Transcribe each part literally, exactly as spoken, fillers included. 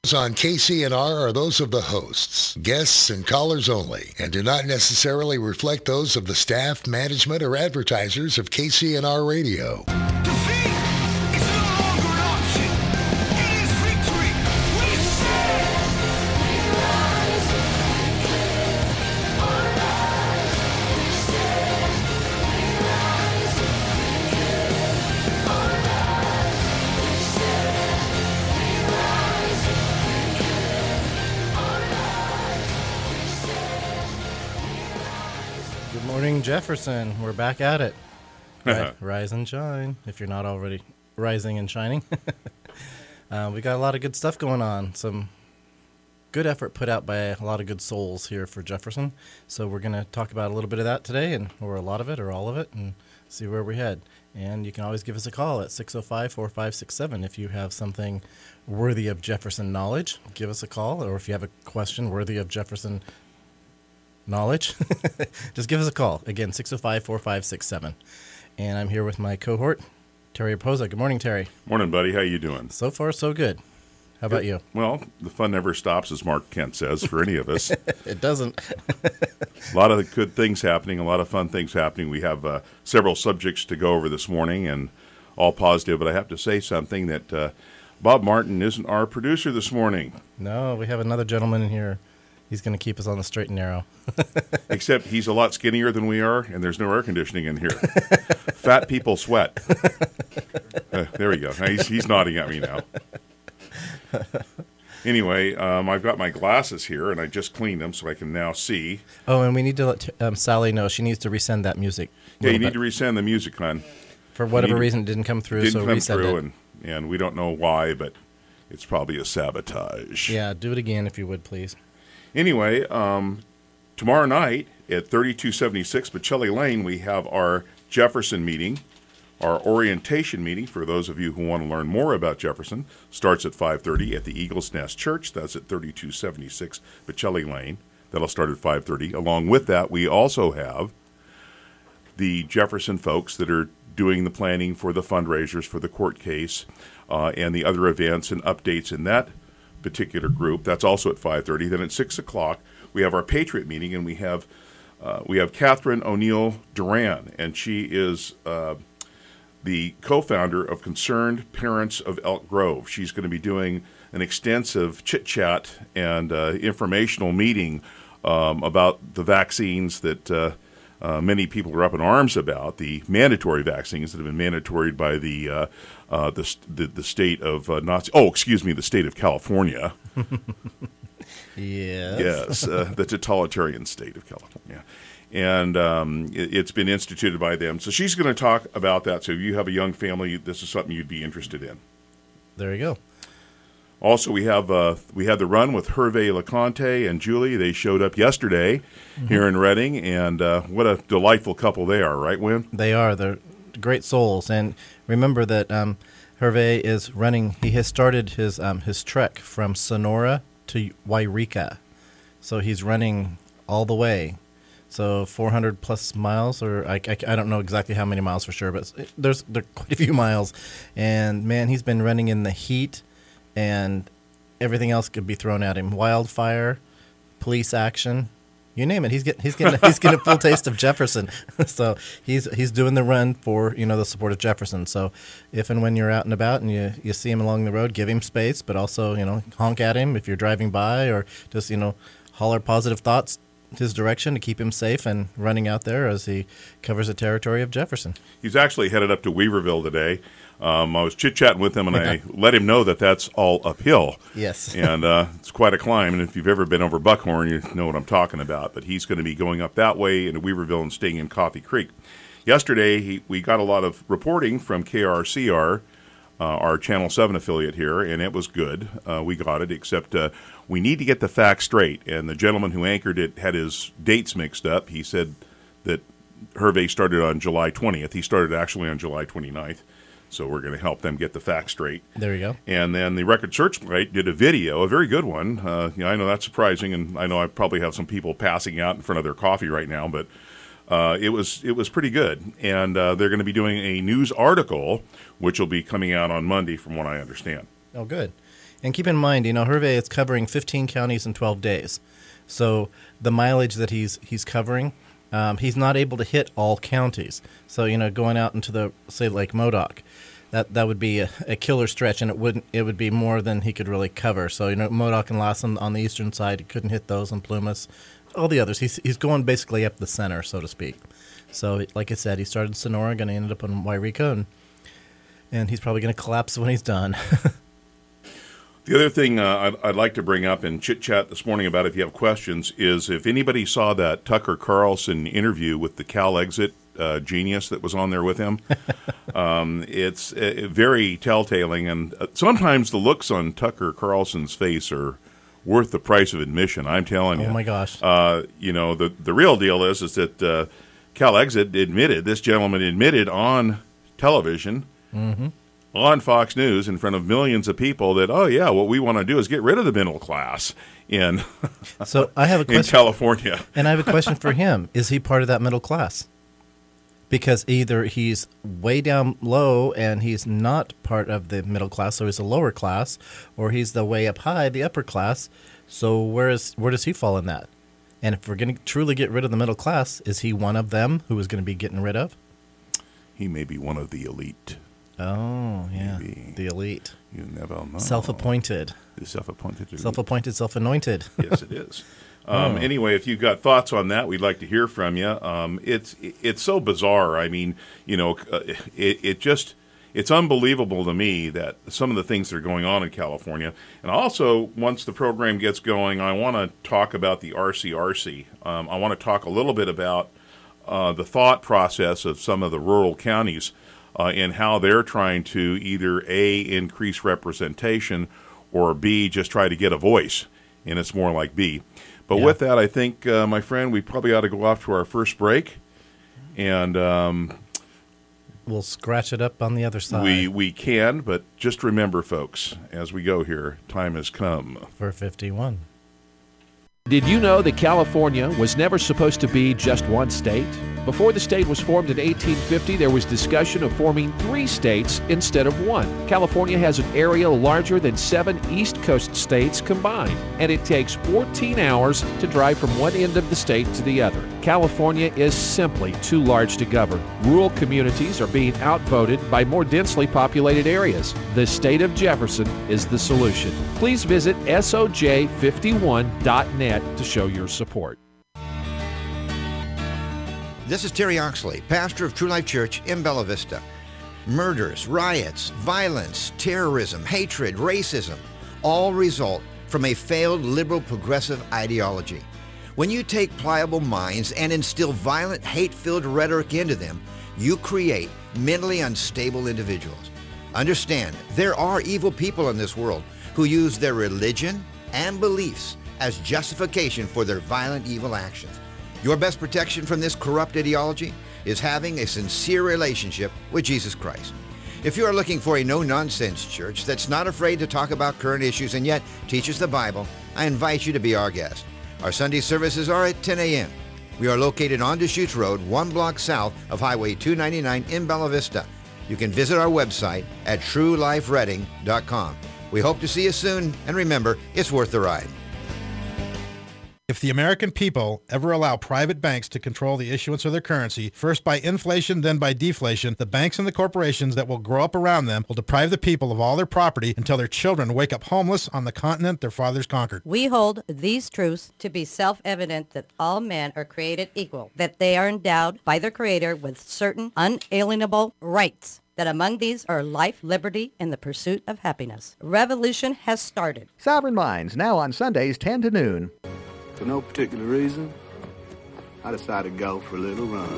On K C N R are those of the hosts, guests, and callers only, and do not necessarily reflect those of the staff, management, or advertisers of K C N R Radio. Defeat is no longer an option. It is victory. We stand. We rise. All rise. We stand. We rise. All rise. We stand. We rise. All rise. We stand. Good morning, Jefferson. We're back at it. Ri- Rise and shine, if you're not already rising and shining. uh, we got a lot of good stuff going on. Some good effort put out by a lot of good souls here for Jefferson. So we're going to talk about a little bit of that today, and or a lot of it, or all of it, and see where we head. And you can always give us a call at six oh five, four five six seven if you have something worthy of Jefferson knowledge. Give us a call, or if you have a question worthy of Jefferson knowledge, just give us a call. Again, six oh five, four five six seven. And I'm here with my cohort, Terry Raposa. Good morning, Terry. Morning, buddy. How you doing? So far, so good. How about you? Well, the fun never stops, as Mark Kent says, for any of us. It doesn't. A lot of good things happening, a lot of fun things happening. We have uh, several subjects to go over this morning, and all positive. But I have to say something that uh, Bob Martin isn't our producer this morning. No, we have another gentleman in here. He's going to keep us on the straight and narrow. Except he's a lot skinnier than we are, and there's no air conditioning in here. Fat people sweat. Uh, there we go. He's, he's nodding at me now. Anyway, um, I've got my glasses here, and I just cleaned them so I can now see. Oh, and we need to let um, Sally know. She needs to resend that music. Yeah, you need bit. to resend the music, hon. For whatever to, reason, it didn't come through, didn't so come resend through, it. And, and we don't know why, but it's probably a sabotage. Yeah, do it again if you would, please. Anyway, um, tomorrow night at thirty-two seventy-six Bocelli Lane, we have our Jefferson meeting, our orientation meeting for those of you who want to learn more about Jefferson. Starts at five thirty at the Eagles Nest Church. That's at thirty-two seventy-six Bocelli Lane. That'll start at five thirty. Along with that, we also have the Jefferson folks that are doing the planning for the fundraisers for the court case uh, and the other events and updates in that particular group. That's also at five thirty. Then at six o'clock, we have our Patriot meeting, and we have uh, we have Catherine O'Neill Duran, and she is uh, the co-founder of Concerned Parents of Elk Grove. She's going to be doing an extensive chit-chat and uh, informational meeting um, about the vaccines that uh, uh, many people are up in arms about, the mandatory vaccines that have been mandatoried by the uh, uh, the, the the state of uh, Nazi. Oh, excuse me, the state of California. Yes. Yes, uh, the totalitarian state of California. And um, it, it's been instituted by them. So she's going to talk about that. So if you have a young family, this is something you'd be interested in. There you go. Also, we have uh, we had the run with Hervé LeConte and Julie. They showed up yesterday mm-hmm. here in Reading, and uh, what a delightful couple they are, right, Win? They are. They're great souls. And remember that um, Hervé is running, he has started his um, his trek from Sonora to Wairika. So he's running all the way. So four hundred plus miles, or I, I, I don't know exactly how many miles for sure, but there's there are quite a few miles. And, man, he's been running in the heat, and everything else could be thrown at him. Wildfire, police action, you name it. He's getting he's getting he's getting a full taste of Jefferson. So he's he's doing the run for, you know, the support of Jefferson. So if and when you're out and about and you, you see him along the road, give him space, but also, you know, honk at him if you're driving by, or just, you know, holler positive thoughts his direction to keep him safe and running out there as he covers the territory of Jefferson. He's actually headed up to Weaverville today. Um, I was chit-chatting with him, and I let him know that that's all uphill. Yes. And uh, it's quite a climb, and if you've ever been over Buckhorn, you know what I'm talking about. But he's going to be going up that way into Weaverville and staying in Coffee Creek. Yesterday, he, we got a lot of reporting from K R C R, uh, our Channel seven affiliate here, and it was good. Uh, we got it, except uh, we need to get the facts straight. And the gentleman who anchored it had his dates mixed up. He said that Hervé started on July twentieth. He started actually on July twenty-ninth. So we're going to help them get the facts straight. There you go. And then the Record Searchlight did a video, a very good one. Uh, you know, I know that's surprising, and I know I probably have some people passing out in front of their coffee right now, but uh, it was it was pretty good. And uh, they're going to be doing a news article, which will be coming out on Monday, from what I understand. Oh, good. And keep in mind, you know, Hervé is covering fifteen counties in twelve days. So the mileage that he's he's covering, um, he's not able to hit all counties. So, you know, going out into the, say, Lake Modoc, that that would be a, a killer stretch, and it wouldn't it would be more than he could really cover. So, you know, Modoc and Lassen on the eastern side, he couldn't hit those, and Plumas, all the others. He's he's going basically up the center, so to speak. So, like I said, he started in Sonora, going to end up in Wairika, and and he's probably going to collapse when he's done. The other thing uh, I'd, I'd like to bring up and chit-chat this morning about, if you have questions, is if anybody saw that Tucker Carlson interview with the Cal Exit uh, genius that was on there with him, um, it's uh, very telltaling. And uh, sometimes the looks on Tucker Carlson's face are worth the price of admission, I'm telling you. Oh, my gosh. Uh, you know, the, the real deal is, is that uh, Cal Exit admitted, this gentleman admitted on television, mm-hmm. on Fox News in front of millions of people that, oh, yeah, what we want to do is get rid of the middle class in, so I have a question, in California. And I have a question for him. Is he part of that middle class? Because either he's way down low and he's not part of the middle class, so he's a lower class, or he's the way up high, the upper class. So where is where does he fall in that? And if we're going to truly get rid of the middle class, is he one of them who is going to be getting rid of? He may be one of the elite. Oh, yeah. Maybe. The elite. You never know. Self-appointed. The self-appointed elite. Self-appointed, self-anointed. Yes, it is. Um, oh. Anyway, if you've got thoughts on that, we'd like to hear from you. Um, it's it's so bizarre. I mean, you know, uh, it, it just, it's unbelievable to me that some of the things that are going on in California. And also, once the program gets going, I want to talk about the R C R C. Um, I want to talk a little bit about uh, the thought process of some of the rural counties uh, and how they're trying to either A, increase representation, or B, just try to get a voice. And it's more like B. But yeah. With that, I think, uh, my friend, we probably ought to go off to our first break. And um, we'll scratch it up on the other side. We, we can, but just remember, folks, as we go here, time has come. For fifty-one. Did you know that California was never supposed to be just one state? Before the state was formed in eighteen fifty, there was discussion of forming three states instead of one. California has an area larger than seven East Coast states combined, and it takes fourteen hours to drive from one end of the state to the other. California is simply too large to govern. Rural communities are being outvoted by more densely populated areas. The state of Jefferson is the solution. Please visit S O J fifty-one dot net to show your support. This is Terry Oxley, pastor of True Life Church in Bella Vista. Murders, riots, violence, terrorism, hatred, racism, all result from a failed liberal progressive ideology. When you take pliable minds and instill violent, hate-filled rhetoric into them, you create mentally unstable individuals. Understand, there are evil people in this world who use their religion and beliefs as justification for their violent, evil actions. Your best protection from this corrupt ideology is having a sincere relationship with Jesus Christ. If you are looking for a no-nonsense church that's not afraid to talk about current issues and yet teaches the Bible, I invite you to be our guest. Our Sunday services are at ten a.m. We are located on Deschutes Road, one block south of Highway two ninety-nine in Bella Vista. You can visit our website at true life reading dot com. We hope to see you soon, and remember, it's worth the ride. If the American people ever allow private banks to control the issuance of their currency, first by inflation, then by deflation, the banks and the corporations that will grow up around them will deprive the people of all their property until their children wake up homeless on the continent their fathers conquered. We hold these truths to be self-evident that all men are created equal, that they are endowed by their Creator with certain unalienable rights, that among these are life, liberty, and the pursuit of happiness. Revolution has started. Sovereign Minds, now on Sundays, ten to noon. For no particular reason, I decided to go for a little run.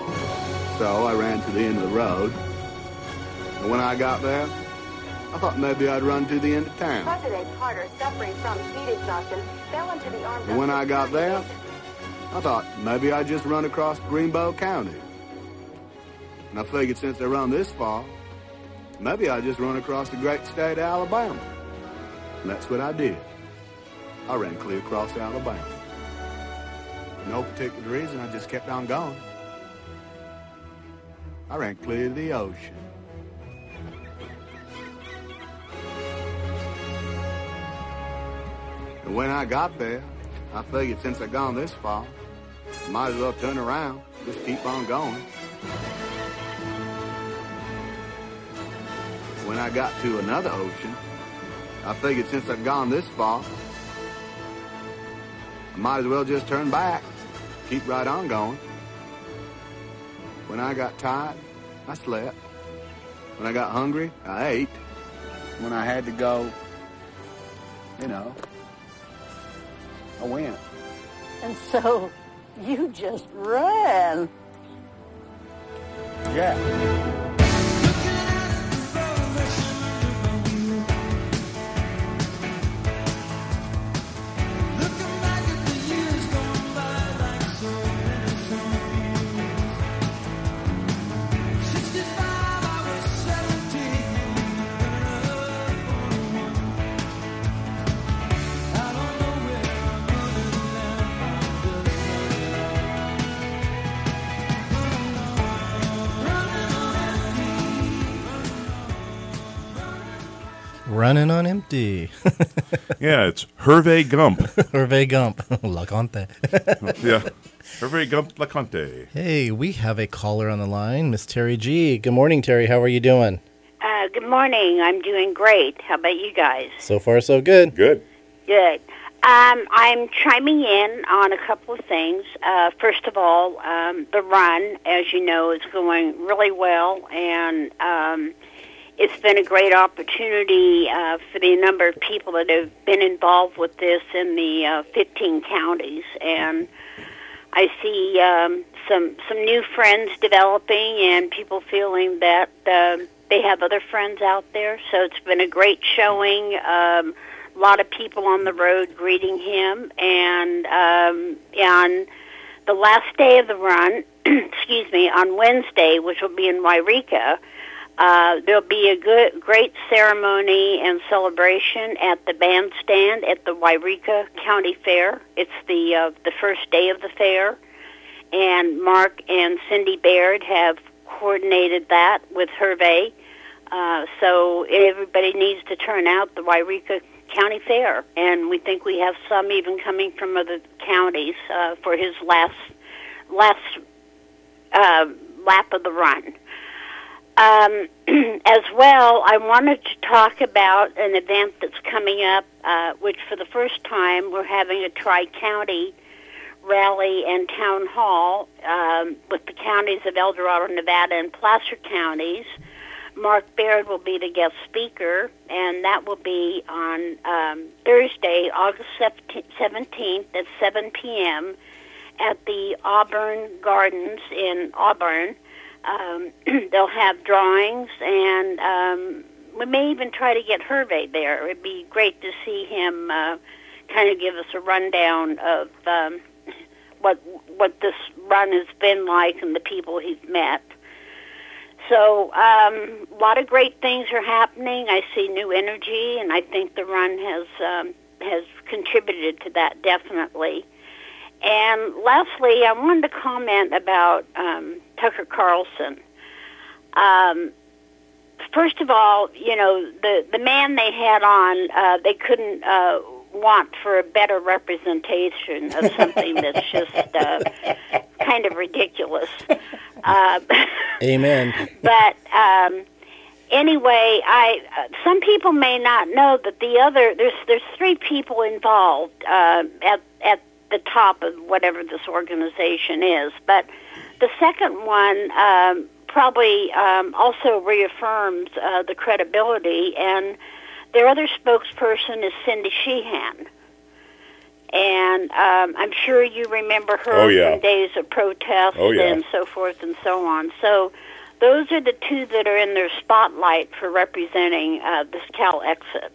So I ran to the end of the road, and when I got there, I thought maybe I'd run to the end of town. President Carter, suffering from speed exhaustion, fell into the arms and of... when I got there, I thought maybe I'd just run across Greenbow County. And I figured since I run this far, maybe I'd just run across the great state of Alabama. And that's what I did. I ran clear across Alabama. For no particular reason, I just kept on going. I ran clear to the ocean. And when I got there, I figured since I'd gone this far, I might as well turn around, just keep on going. When I got to another ocean, I figured since I'd gone this far, I might as well just turn back, keep right on going. When I got tired, I slept. When I got hungry, I ate. When I had to go, you know, I went. And so you just ran. Yeah. Running on empty. Yeah, it's Hervé Gump. Hervé Gump. La Conte. Yeah. Hervé Gump La Conte. Hey, we have a caller on the line, Miss Terry G. Good morning, Terry. How are you doing? Uh, good morning. I'm doing great. How about you guys? So far, so good. Good. Good. Um, I'm chiming in on a couple of things. Uh, first of all, um, the run, as you know, is going really well, and um, it's been a great opportunity uh, for the number of people that have been involved with this in the uh, fifteen counties, and I see um, some some new friends developing and people feeling that uh, they have other friends out there. So it's been a great showing. Um, a lot of people on the road greeting him, and um, on the last day of the run, excuse me, on Wednesday, which will be in Wairika, Uh, there'll be a good, great ceremony and celebration at the bandstand at the Wairika County Fair. It's the uh, the first day of the fair, and Mark and Cindy Baird have coordinated that with Hervé. Uh, so everybody needs to turn out the Wairika County Fair, and we think we have some even coming from other counties uh, for his last last uh, lap of the run. Um, as well, I wanted to talk about an event that's coming up, uh, which for the first time we're having a tri-county rally and town hall um, with the counties of El Dorado, Nevada, and Placer counties. Mark Baird will be the guest speaker, and that will be on um, Thursday, August seventeenth at seven p.m. at the Auburn Gardens in Auburn. Um, they'll have drawings, and um, we may even try to get Hervé there. It'd be great to see him uh, kind of give us a rundown of um, what what this run has been like and the people he's met. So um, a lot of great things are happening. I see new energy, and I think the run has um, has contributed to that definitely. And lastly, I wanted to comment about um, Tucker Carlson. Um, first of all, you know, the, the man they had on, uh, they couldn't uh, want for a better representation of something that's just uh, kind of ridiculous. Uh, Amen. But um, anyway, I uh, some people may not know that the other there's there's three people involved uh, at at the top of whatever this organization is. But the second one um, probably um, also reaffirms uh, the credibility, and their other spokesperson is Cindy Sheehan. And um, I'm sure you remember her Oh, yeah. from days of protest Oh, yeah. and so forth and so on. So those are the two that are in their spotlight for representing uh, this Cal exit.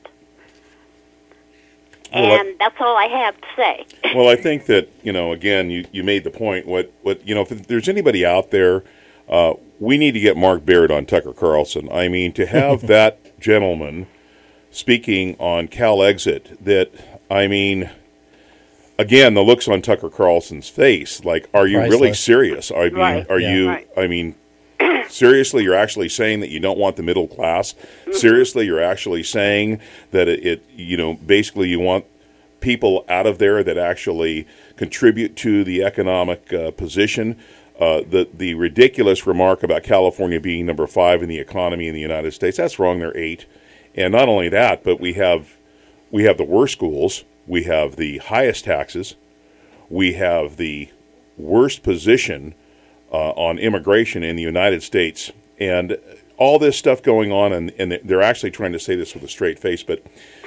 Well, And that's all I have to say. Well, I think that, you know, again, you, you made the point. What, what you know, if there's anybody out there, uh, we need to get Mark Baird on Tucker Carlson. I mean, to have that gentleman speaking on Cal Exit, that, I mean, again, the looks on Tucker Carlson's face, like, are you really Priceless. serious? I mean, Right. are Yeah. you, Right. I mean, seriously, you're actually saying that you don't want the middle class? Seriously, you're actually saying that it, it you know, basically you want people out of there that actually contribute to the economic uh, position. Uh, the the ridiculous remark about California being number five in the economy in the United States, that's wrong. They're eight. And not only that, but we have we have the worst schools, we have the highest taxes, we have the worst position uh, on immigration in the United States, and all this stuff going on, and, and they're actually trying to say this with a straight face. But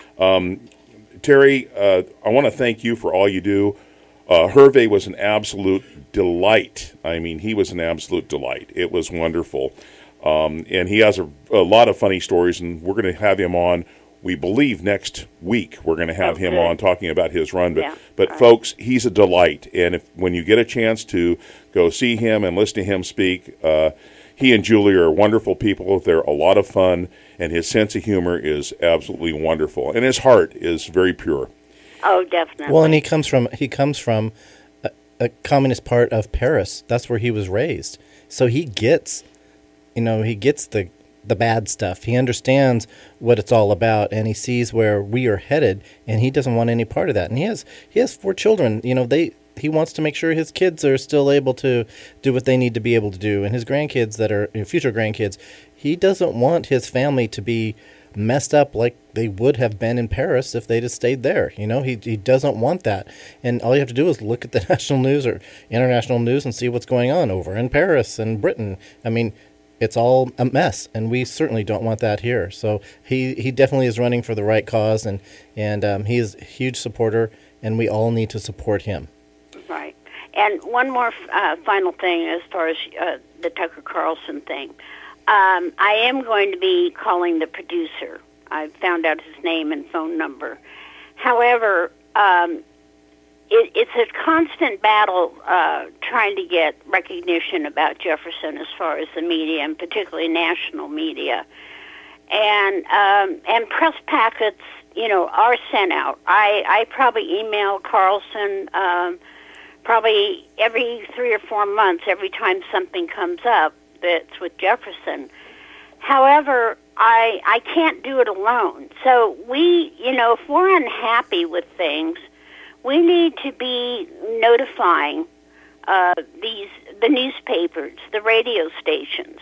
um, Terry, uh, I want to thank you for all you do. Uh, Hervé was an absolute delight. I mean, he was an absolute delight. It was wonderful. Um, and he has a, a lot of funny stories, and we're going to have him on, we believe, next week. We're going to have Oh, him good. on talking about his run. But, Yeah. but All right. folks, he's a delight. And if when you get a chance to go see him and listen to him speak, uh, he and Julie are wonderful people. They're a lot of fun, and his sense of humor is absolutely wonderful. And his heart is very pure. Oh, definitely. Well, and he comes from he comes from a, a communist part of Paris. That's where he was raised. So he gets, you know, he gets the the bad stuff. He understands what it's all about, and he sees where we are headed, and he doesn't want any part of that. And he has he has four children. You know, they he wants to make sure his kids are still able to do what they need to be able to do, and his grandkids that are you know, future grandkids. He doesn't want his family to be messed up like they would have been in Paris if they'd have stayed there. You know, he he doesn't want that. And all you have to do is look at the national news or international news and see what's going on over in Paris and Britain. I mean, it's all a mess, and we certainly don't want that here. So he, he definitely is running for the right cause, and, and um, he is a huge supporter, and we all need to support him. Right. And one more uh, final thing as far as uh, the Tucker Carlson thing. Um, I am going to be calling the producer. I found out his name and phone number. However, um, it, it's a constant battle uh, trying to get recognition about Jefferson as far as the media, and particularly national media. And um, and press packets, you know, are sent out. I, I probably email Carlson um, probably every three or four months, every time something comes up that's with Jefferson. However, I I can't do it alone. So we, you know, if we're unhappy with things, we need to be notifying uh, these the newspapers, the radio stations,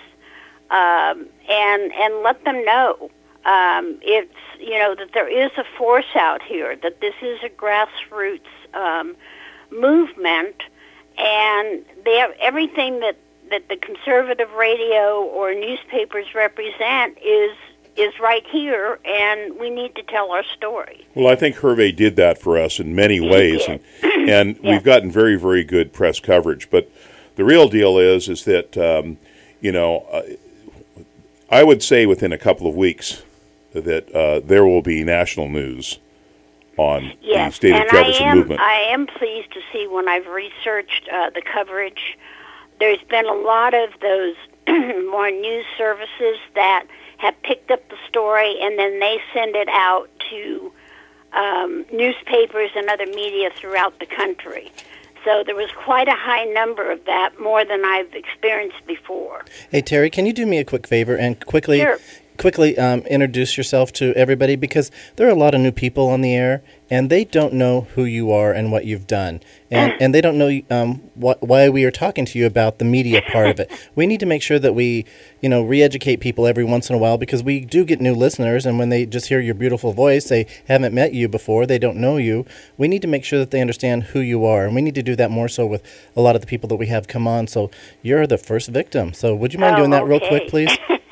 um, and and let them know. Um, it's you know that there is a force out here, that this is a grassroots um, movement, and they have everything that. that the conservative radio or newspapers represent is is right here, and we need to tell our story. Well, I think Hervé did that for us in many He ways, did. and, and Yeah. we've gotten very, very good press coverage. But the real deal is, is that um, you know, uh, I would say within a couple of weeks that uh, there will be national news on Yes, the State and of Jefferson I am movement. I am pleased to see when I've researched uh, the coverage. There's been a lot of those more news services that have picked up the story, and then they send it out to um, newspapers and other media throughout the country. So there was quite a high number of that, more than I've experienced before. Hey, Terry, can you do me a quick favor and quickly Sure. quickly um, introduce yourself to everybody? Because there are a lot of new people on the air, and they don't know who you are and what you've done. And and they don't know um, wh- why we are talking to you about the media part of it. We need to make sure that we, you know, re-educate people every once in a while, because we do get new listeners, and when they just hear your beautiful voice, they haven't met you before, they don't know you. We need to make sure that they understand who you are, and we need to do that more so with a lot of the people that we have come on. So you're the first victim. So would you mind Oh, doing that real okay. quick, please?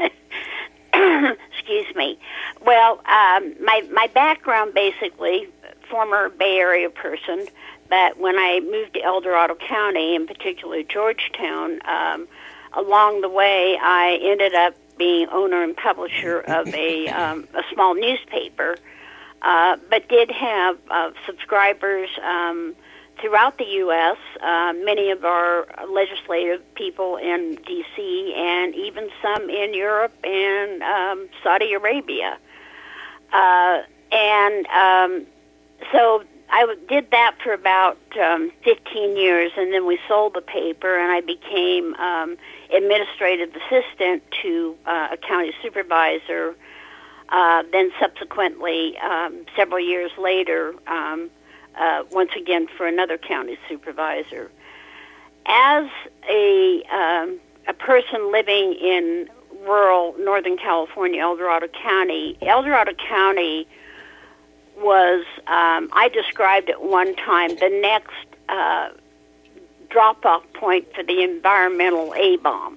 Excuse me. Well, um, my my background, basically, former Bay Area person, but when I moved to El Dorado County, in particular Georgetown, um, along the way I ended up being owner and publisher of a um, a small newspaper, uh, but did have uh, subscribers um, throughout the U S Uh, many of our legislative people in D C and even some in Europe and um, Saudi Arabia. Uh, and um, so I w- did that for about um, fifteen years, and then we sold the paper, and I became um, administrative assistant to uh, a county supervisor. Uh, then subsequently, um, several years later, um, uh, once again for another county supervisor. As a um, a person living in rural Northern California, El Dorado County, El Dorado County was, um, I described at one time, the next uh, drop-off point for the environmental A-bomb.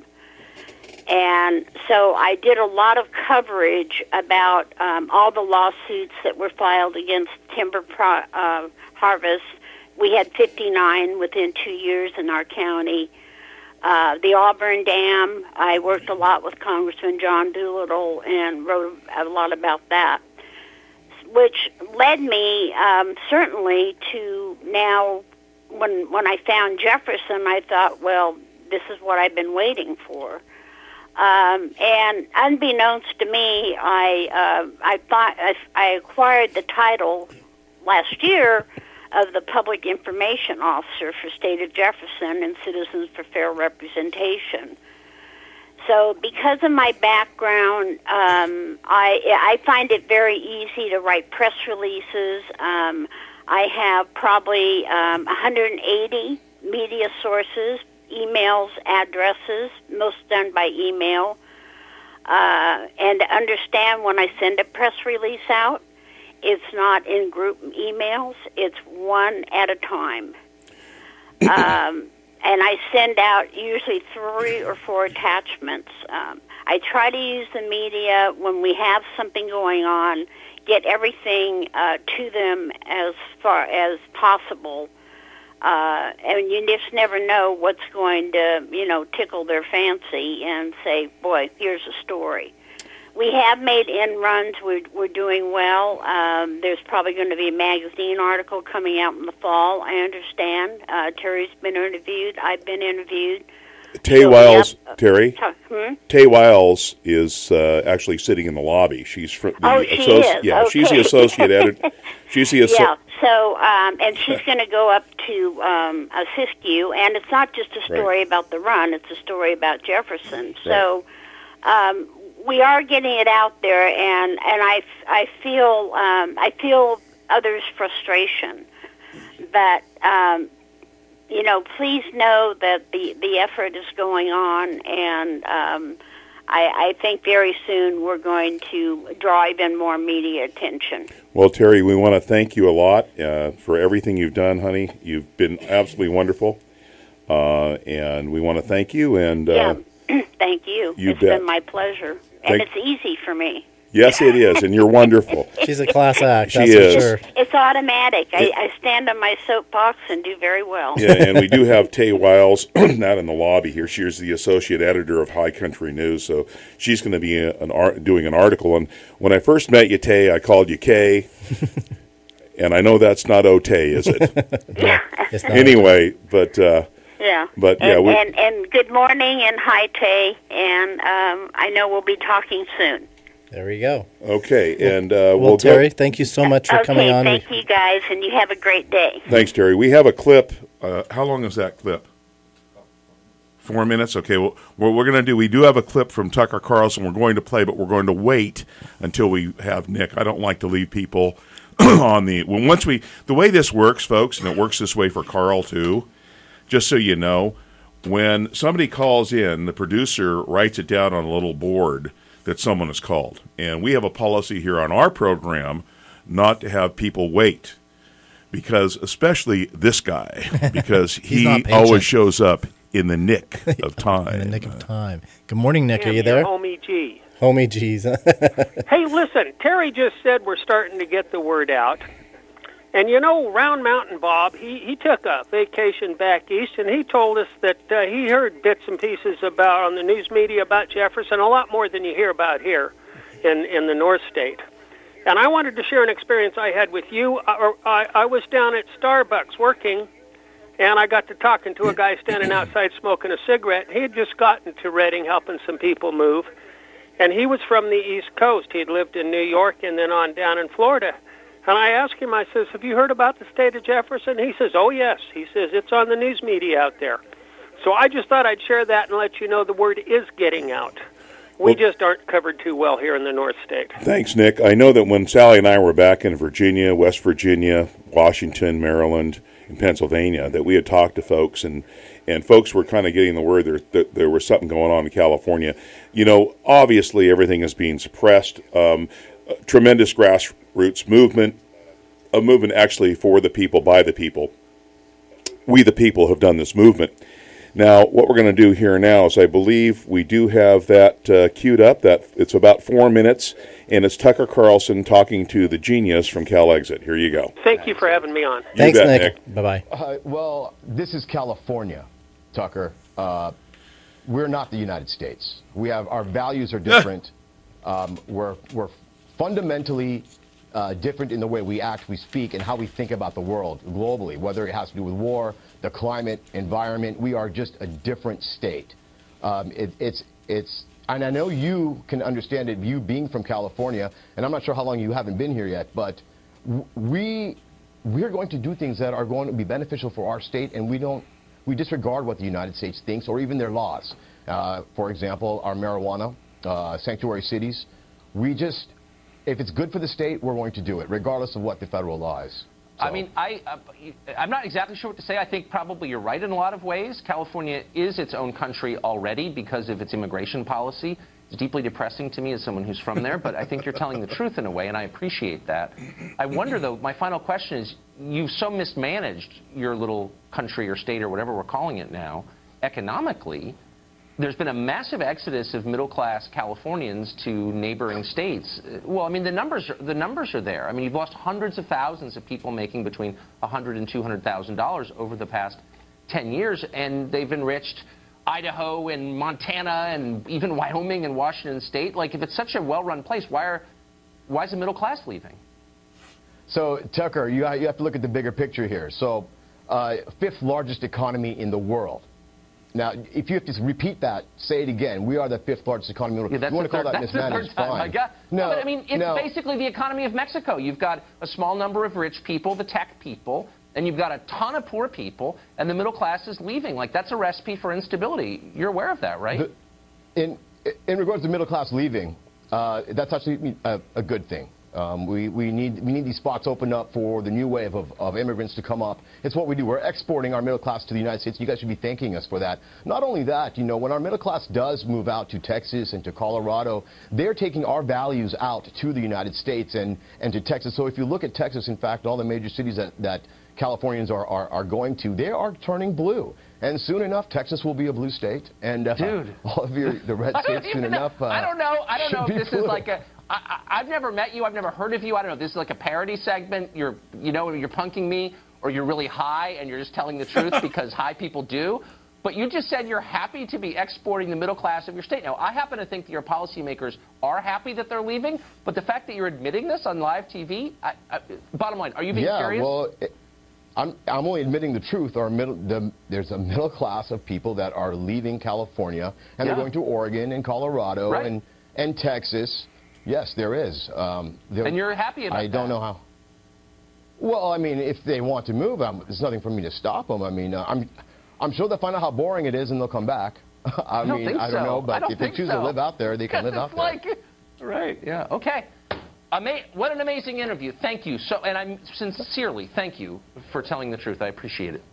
And so I did a lot of coverage about um, all the lawsuits that were filed against timber pro- uh, harvest. We had fifty-nine within two years in our county. Uh, the Auburn Dam, I worked a lot with Congressman John Doolittle and wrote a lot about that, which led me um, certainly to now, when when I found Jefferson, I thought, well, this is what I've been waiting for. Um, and unbeknownst to me, I uh, I thought I, I acquired the title last year of the Public Information Officer for State of Jefferson and Citizens for Fair Representation. So, because of my background, um, I I find it very easy to write press releases. Um, I have probably um, one hundred eighty media sources, emails, addresses, most done by email. Uh, and to understand when I send a press release out, it's not in group emails, it's one at a time. Um, and I send out usually three or four attachments. Um, I try to use the media when we have something going on, get everything uh, to them as far as possible. Uh, and you just never know what's going to, you know, tickle their fancy and say, boy, here's a story. We have made end runs. We're, we're doing well. Um, there's probably going to be a magazine article coming out in the fall, I understand. Uh, Terry's been interviewed. I've been interviewed. Tay So we Wiles, have- Terry. Hmm? Tay Wiles is uh, actually sitting in the lobby. She's fr- the Oh, she associ- is. Yeah, she's the Okay. associate editor. She's the asso- Yeah, so, um, and she's going to go up to um, assist you, and it's not just a story about the run, it's a story about Jefferson. So um, we are getting it out there, and, and I, I feel um, I feel others' frustration. But, um, you know, please know that the, the effort is going on, and um, I, I think very soon we're going to draw even more media attention. Well, Terry, we want to thank you a lot uh, for everything you've done, honey. You've been absolutely wonderful, uh, and we want to thank you. And uh, Yeah, thank you. You It's bet. been my pleasure, and Thank- it's easy for me. yes, it is, and you're wonderful. She's a class act, She that's is. for sure. It's automatic. I, I stand on my soapbox and do very well. Yeah, and we do have Tay Wiles not in the lobby here. She's the associate editor of High Country News, so she's going to be an art, doing an article. And when I first met you, Tay, I called you Kay, and I know that's not Otay, is it? It's not. Anyway, but uh, Yeah. But, yeah, and, we- and and good morning and hi Tay, and um, I know we'll be talking soon. There we go. okay, and uh, Well, we'll Terry, go. thank you so much for okay, coming on. thank you guys, and you have a great day. Thanks, Terry. We have a clip. Uh, how long is that clip? Four minutes? Okay, well, what we're going to do, we do have a clip from Tucker Carlson we're going to play, but we're going to wait until we have Nick. I don't like to leave people on the, well, once we, the way this works, folks, and it works this way for Carl too, just so you know, when somebody calls in, the producer writes it down on a little board that someone has called. And we have a policy here on our program not to have people wait. Because, especially this guy, because He's he not patient. always shows up in the nick of time. In the nick of time. Good morning, Nick. Damn, Are you there? Homie G. Homie G's. Hey, listen, Terry just said we're starting to get the word out. And you know, Round Mountain Bob, he, he took a vacation back east, and he told us that uh, he heard bits and pieces about on the news media about Jefferson, a lot more than you hear about here in, in the North State. And I wanted to share an experience I had with you. I, I, I was down at Starbucks working, and I got to talking to a guy standing outside smoking a cigarette. He had just gotten to Redding helping some people move, and he was from the East Coast. He had lived in New York and then on down in Florida. And I asked him, I says, have you heard about the state of Jefferson? He says, oh, yes. He says, it's on the news media out there. So I just thought I'd share that and let you know the word is getting out. We Well- just aren't covered too well here in the North State. Thanks, Nick. I know that when Sally and I were back in Virginia, West Virginia, Washington, Maryland, and Pennsylvania, that we had talked to folks, and, and folks were kind of getting the word there, that there was something going on in California. You know, obviously everything is being suppressed. Um, a tremendous grassroots movement, a movement actually for the people, by the people. We the people have done this movement. Now, what we're going to do here now is I believe we do have that uh, queued up. That it's about four minutes, and it's Tucker Carlson talking to the genius from CalExit. Here you go. Thank you for having me on. You Thanks, bet, Nick. Nick. Bye-bye. Uh, well, this is California, Tucker. Uh, we're not the United States. We have our values are different. um, we're we're fundamentally uh, different in the way we act, we speak, and how we think about the world globally, whether it has to do with war, the climate, environment. We are just a different state. Um, it, it's, it's, and I know you can understand it, you being from California, and I'm not sure how long you haven't been here yet, but we, we're going to do things that are going to be beneficial for our state, and we don't, we disregard what the United States thinks or even their laws. Uh, for example, our marijuana, uh, sanctuary cities, we just, if it's good for the state, we're going to do it, regardless of what the federal law is. So. I mean, I, uh, I'm not exactly sure what to say. I think probably you're right in a lot of ways. California is its own country already because of its immigration policy. It's deeply depressing to me as someone who's from there, but I think you're telling the truth in a way, and I appreciate that. I wonder, though, my final question is, you've so mismanaged your little country or state or whatever we're calling it now, economically. There's been a massive exodus of middle-class Californians to neighboring states. Well, I mean, the numbers are, the numbers are there. I mean, you've lost hundreds of thousands of people making between one hundred thousand dollars and two hundred thousand dollars over the past ten years, and they've enriched Idaho and Montana and even Wyoming and Washington State. Like, if it's such a well-run place, why are why is the middle class leaving? So, Tucker, you, you have to look at the bigger picture here. So, uh, fifth largest economy in the world. Now, if you have to repeat that, say it again. We are the fifth largest economy. Yeah, that's you want to call third, that that's mismanaged? The third time. Fine. I got, no, no, but I mean, it's no. basically the economy of Mexico. You've got a small number of rich people, the tech people, and you've got a ton of poor people, and the middle class is leaving. Like, that's a recipe for instability. You're aware of that, right? The, in in regards to middle class leaving, uh, that's actually a, a good thing. Um, we, we, need, we need these spots opened up for the new wave of, of immigrants to come up. It's what we do. We're exporting our middle class to the United States. You guys should be thanking us for that. Not only that, you know, when our middle class does move out to Texas and to Colorado, they're taking our values out to the United States and, and to Texas. So if you look at Texas, in fact, all the major cities that, that Californians are, are, are going to, they are turning blue. And soon enough, Texas will be a blue state. And uh, Dude. all of your, the red states soon know. enough uh, I don't know. I don't know should if be this blue. is like a... I, I, I've never met you. I've never heard of you. I don't know. This is like a parody segment. You're, you know, you're punking me, or you're really high and you're just telling the truth because high people do. But you just said you're happy to be exporting the middle class of your state. Now, I happen to think that your policymakers are happy that they're leaving, but the fact that you're admitting this on live T V, I, I, bottom line, are you being yeah, serious? well, it, I'm, I'm only admitting the truth. Our middle, the, there's a middle class of people that are leaving California, and Yeah. they're going to Oregon and Colorado Right. and, and Texas. Yes, there is. Um, there, And you're happy about I don't that. know how. Well, I mean, if they want to move, um, there's nothing for me to stop them. I mean, uh, I'm, I'm sure they'll find out how boring it is and they'll come back. I, I don't mean, think I don't so. know, I but don't if they think choose so. to live out there, they can live out It's there. like, right, yeah, okay. Ama- what an amazing interview. Thank you. So, and I'm sincerely, thank you for telling the truth. I appreciate it.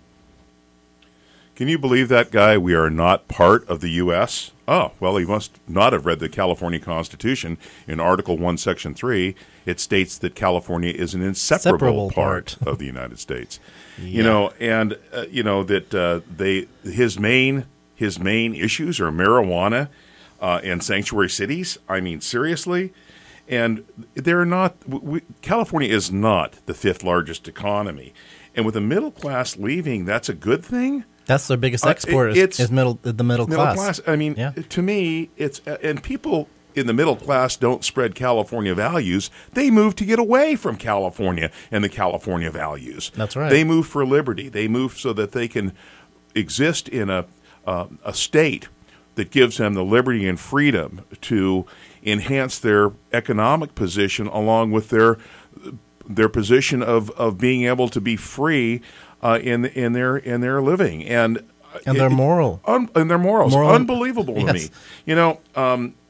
Can you believe that guy? We are not part of the U S Oh, well, he must not have read the California Constitution. In Article one, Section three, it states that California is an inseparable Separable part part. of the United States. Yeah. You know, and uh, you know that uh, they his main his main issues are marijuana uh, and sanctuary cities. I mean, seriously. And they're not. We, California is not the fifth largest economy, and with the middle class leaving, that's a good thing. That's their biggest Uh, export is, it's is middle the middle, Middle class. class. I mean, Yeah. to me, it's uh, and people in the middle class don't spread California values. They move to get away from California and the California values. That's right. They move for liberty. They move so that they can exist in a uh, a state that gives them the liberty and freedom to enhance their economic position along with their their position of, of being able to be free uh, in in their in their living and And it- their moral. un, and their morals Moral- unbelievable to Yes. me. You know, um,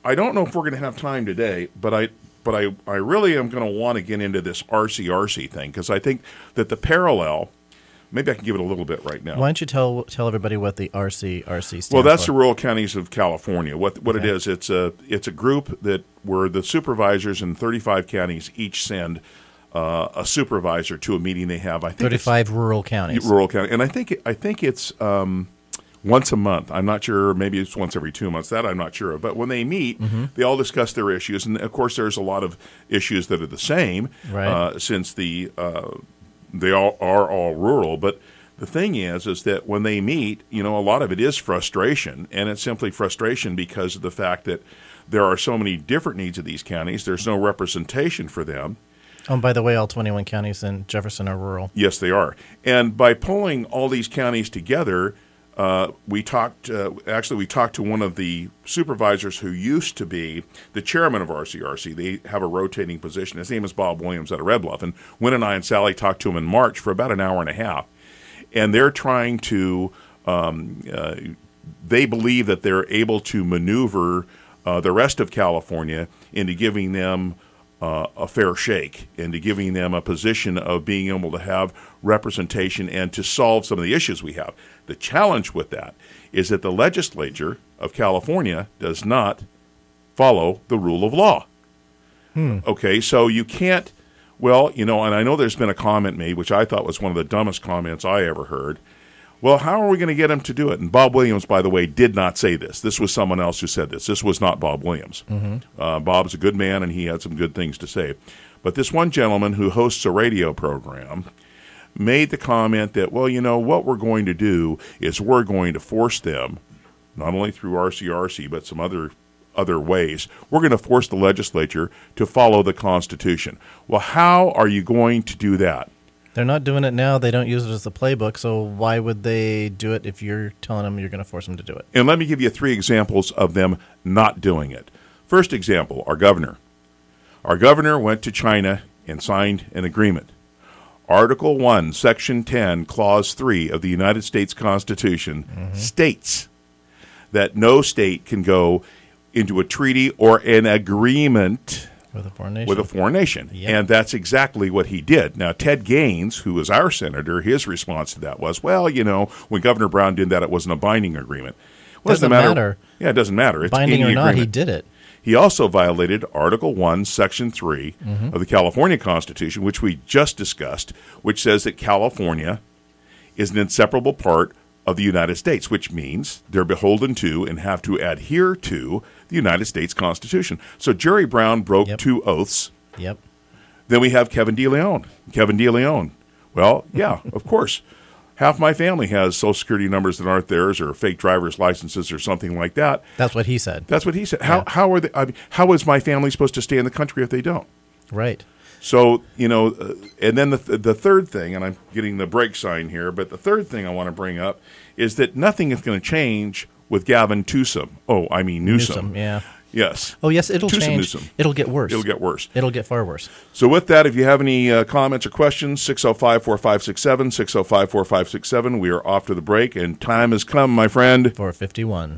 I don't know if we're going to have time today, but I but I, I really am going to want to get into this R C R C thing, because I think that the parallel, maybe I can give it a little bit right now. Why don't you tell tell everybody what the R C R C stands for? Well, that's the rural counties of California. What what Okay. it is, it's a it's a group that where the supervisors in thirty-five counties each send uh, a supervisor to a meeting they have. I think it's- thirty-five rural counties. rural county, and I think it, I think it's um, once a month. I'm not sure. Maybe it's once every two months. That I'm not sure of. But when they meet, Mhm. they all discuss their issues, and of course, there's a lot of issues that are the same, Right. uh, since the uh, they all are all rural. But the thing is, is that when they meet, you know, a lot of it is frustration, and it's simply frustration because of the fact that there are so many different needs of these counties. There's no representation for them. Oh, and by the way, all twenty-one counties in Jefferson are rural. Yes, they are. And by pulling all these counties together, uh, we talked. Uh, actually, we talked to one of the supervisors who used to be the chairman of R C R C. They have a rotating position. His name is Bob Williams out of Red Bluff. And Wynn and I and Sally talked to him in March for about an hour and a half. And they're trying to. Um, uh, they believe that they're able to maneuver uh, the rest of California into giving them Uh, a fair shake, into giving them a position of being able to have representation and to solve some of the issues we have. The challenge with that is that the legislature of California does not follow the rule of law. Hmm. Okay, so you can't, well, you know, and I know there's been a comment made, which I thought was one of the dumbest comments I ever heard. Well, how are we going to get him to do it? And Bob Williams, by the way, did not say this. This was someone else who said this. This was not Bob Williams. Mhm. Uh, Bob's a good man, and he had some good things to say. But this one gentleman who hosts a radio program made the comment that, well, you know, what we're going to do is we're going to force them, not only through R C R C, but some other other ways, we're going to force the legislature to follow the Constitution. Well, how are you going to do that? They're not doing it now. They don't use it as a playbook. So why would they do it if you're telling them you're going to force them to do it? And let me give you three examples of them not doing it. First example, our governor. Our governor went to China and signed an agreement. Article one, Section ten, Clause three of the United States Constitution Mm-hmm. states that no state can go into a treaty or an agreement With a foreign nation. with a foreign nation. And that's exactly what he did. Now, Ted Gaines, who was our senator, his response to that was, well, you know, when Governor Brown did that, it wasn't a binding agreement. Well, Doesn't matter. matter. Yeah, it doesn't matter. It's Binding any or not, he agreement. did it. He also violated Article one, Section three Mhm. of the California Constitution, which we just discussed, which says that California is an inseparable part of the United States, which means they're beholden to and have to adhere to the United States Constitution. So Jerry Brown broke two oaths. Yep. Then we have Kevin DeLeon. Kevin DeLeon. Well, yeah, of course. Half my family has Social Security numbers that aren't theirs, or fake driver's licenses, or something like that. That's what he said. That's what he said. How how are they? I mean, how is my family supposed to stay in the country if they don't? Right. So, you know, uh, and then the th- the third thing, and I'm getting the break sign here, but the third thing I want to bring up is that nothing is going to change with Gavin Newsom. Oh, I mean Newsom. Newsom, yeah. Yes. Oh, yes, it'll Newsom, change. Newsom. It'll get worse. It'll get worse. It'll get far worse. So with that, if you have any uh, comments or questions, six oh five, four five six seven, six oh five, four five six seven. We are off to the break, and time has come, my friend. four fifty-one.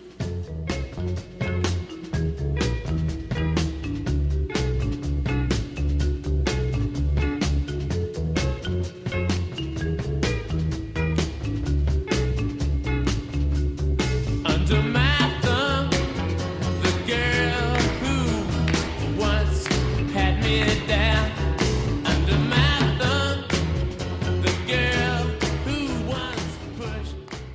Under my thumb, the girl who once had me down. Under my thumb, the girl who once pushed.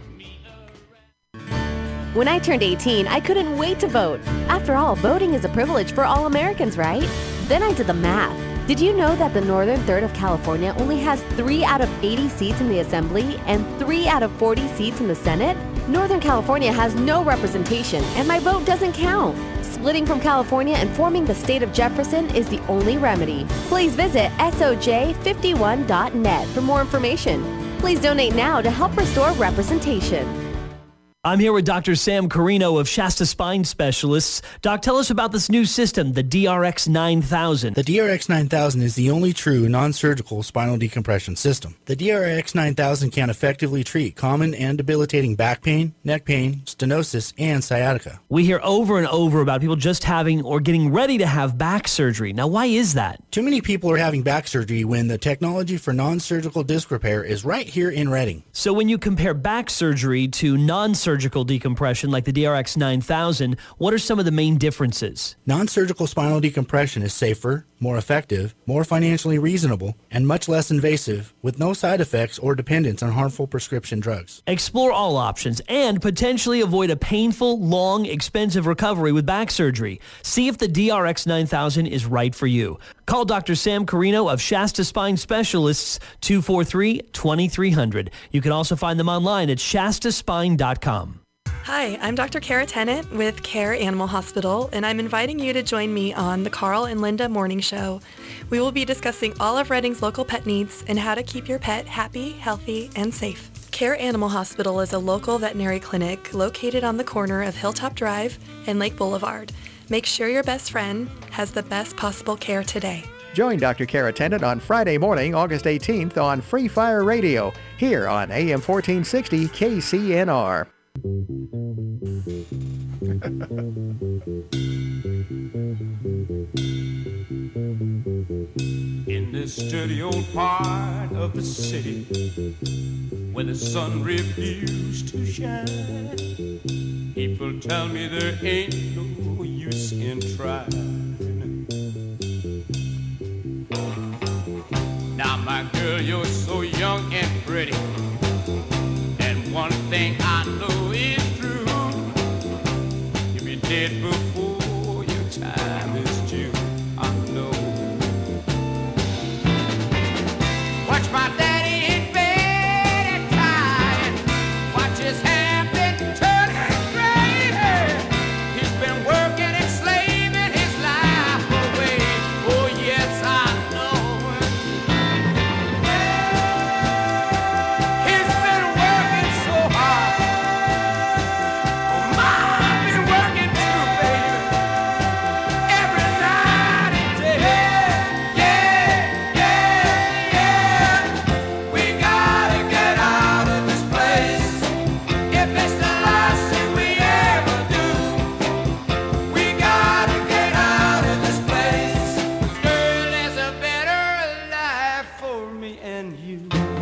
When I turned eighteen, I couldn't wait to vote. After all, voting is a privilege for all Americans, right? Then I did the math. Did you know that the northern third of California only has three out of eighty seats in the Assembly and three out of forty seats in the Senate? Northern California has no representation, and my vote doesn't count. Splitting from California and forming the state of Jefferson is the only remedy. Please visit S O J fifty-one dot net for more information. Please donate now to help restore representation. I'm here with Doctor Sam Carino of Shasta Spine Specialists. Doc, tell us about this new system, the D R X nine thousand. The D R X nine thousand is the only true non-surgical spinal decompression system. The D R X nine thousand can effectively treat common and debilitating back pain, neck pain, stenosis, and sciatica. We hear over and over about people just having or getting ready to have back surgery. Now, why is that? Too many people are having back surgery when the technology for non-surgical disc repair is right here in Reading. So when you compare back surgery to non-surgical surgical decompression like the D R X nine thousand, what are some of the main differences? Non-surgical spinal decompression is safer, more effective, more financially reasonable, and much less invasive, with no side effects or dependence on harmful prescription drugs. Explore all options and potentially avoid a painful, long, expensive recovery with back surgery. See if the D R X nine thousand is right for you. Call Doctor Sam Carino of Shasta Spine Specialists, two four three, two three zero zero. You can also find them online at shasta spine dot com. Hi, I'm Doctor Kara Tennant with Care Animal Hospital, and I'm inviting you to join me on the Carl and Linda Morning Show. We will be discussing all of Reading's local pet needs and how to keep your pet happy, healthy, and safe. Care Animal Hospital is a local veterinary clinic located on the corner of Hilltop Drive and Lake Boulevard. Make sure your best friend has the best possible care today. Join Doctor Kara Tennant on Friday morning, August eighteenth on Free Fire Radio, here on A M fourteen sixty K C N R. In this dirty old part of the city where the sun refused to shine, people tell me there ain't no use in trying. Now my girl, you're so young and pretty, and one thing I know is true, you'll be dead before your time is due. I know. Watch my daddy in bed and crying, watch his hair been turning gray. He's been working and slaving his life away. Oh yes, I know. He's been working so hard. Oh, Mom been working too, baby. Every night and day. Yeah, yeah, yeah. We gotta get out of this place. If it's the last thing we ever do, we gotta get out of this place. 'Cause girl, there's a better life for me and you.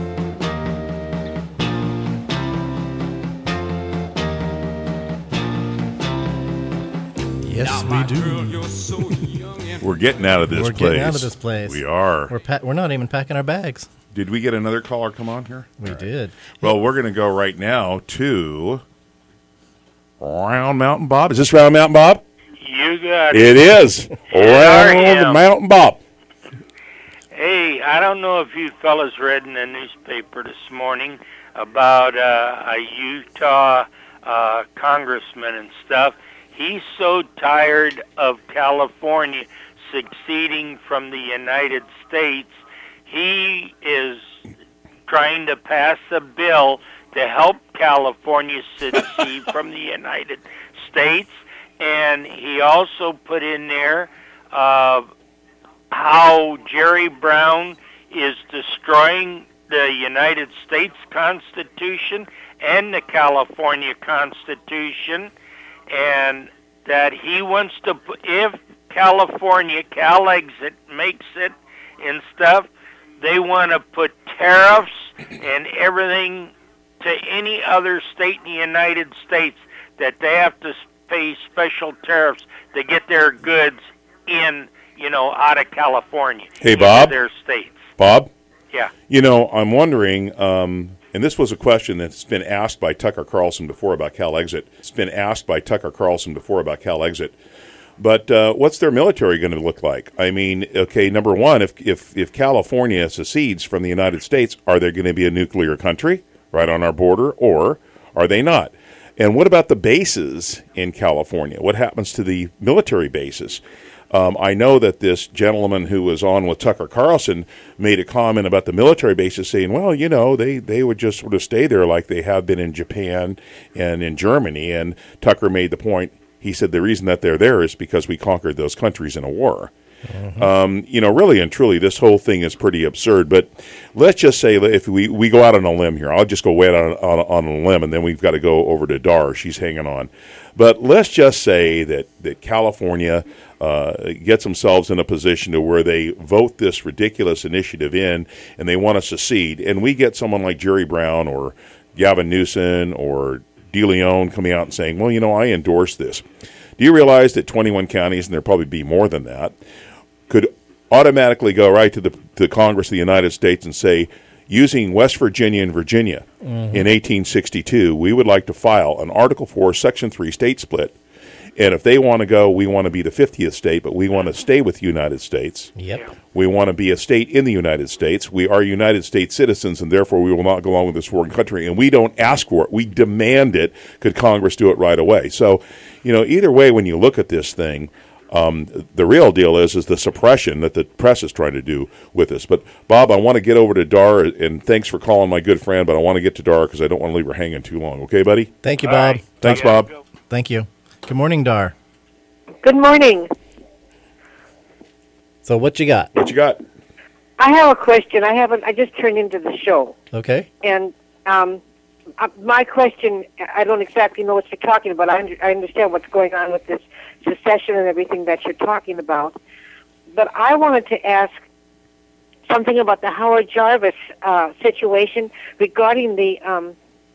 Yes, Now, my we do. girl, you're so young and We're getting out of this We're place. getting out of this place. We are. We're pa- we're not even packing our bags. Did we get another caller come on here? We did. Well, we're going to go right now to Round Mountain Bob. Is this Round Mountain Bob? You got it. It is. R Round M. Mountain Bob. Hey, I don't know if you fellas read in the newspaper this morning about uh, a Utah uh, congressman and stuff. He's so tired of California succeeding from the United States, he is trying to pass a bill to help California secede from the United States. And he also put in there uh, how Jerry Brown is destroying the United States Constitution and the California Constitution, and that he wants to, put, if California, Cal-Exit, makes it and stuff, they want to put tariffs and everything to any other state in the United States, that they have to pay special tariffs to get their goods in, you know, out of California. Hey, into Bob? their states. Bob? Yeah. You know, I'm wondering, um, and this was a question that's been asked by Tucker Carlson before about Cal-Exit. It's been asked by Tucker Carlson before about Cal-Exit. But uh, what's their military going to look like? I mean, okay, number one, if, if, if California secedes from the United States, are they going to be a nuclear country right on our border, or are they not? And what about the bases in California? What happens to the military bases? Um, I know that this gentleman who was on with Tucker Carlson made a comment about the military bases saying, well, you know, they, they would just sort of stay there like they have been in Japan and in Germany. And Tucker made the point, he said the reason that they're there is because we conquered those countries in a war. Mm-hmm. Um, you know, really and truly, this whole thing is pretty absurd. But let's just say if we, we go out on a limb here, I'll just go way out on, on, on a limb, and then we've got to go over to Dar. She's hanging on. But let's just say that, that California uh, gets themselves in a position to where they vote this ridiculous initiative in, and they want to secede. And we get someone like Jerry Brown or Gavin Newsom or DeLeon coming out and saying, well, you know, I endorse this. Do you realize that twenty-one counties, and there'll probably be more than that, could automatically go right to the to Congress of the United States and say, using West Virginia and Virginia mm-hmm. in eighteen sixty-two, we would like to file an Article four, Section three state split. And if they want to go, we want to be the fiftieth state, but we want to stay with the United States. Yep. We want to be a state in the United States. We are United States citizens, and therefore we will not go along with this foreign country. And we don't ask for it. We demand it. Could Congress do it right away? So, you know, either way, when you look at this thing, Um, the real deal is is the suppression that the press is trying to do with this. But, Bob, I want to get over to Dar, and thanks for calling my good friend, but I want to get to Dar because I don't want to leave her hanging too long. Okay, buddy? Thank you, Bob. Right. Thanks, Bob. Thank you. Good morning, Dar. Good morning. So what you got? What you got? I have a question. I haven't. I just turned into the show. Okay. And um, uh, my question, I don't exactly know what you're talking about. I, under, I understand what's going on with this secession and everything that you're talking about. But I wanted to ask something about the Howard Jarvis uh, situation regarding the um,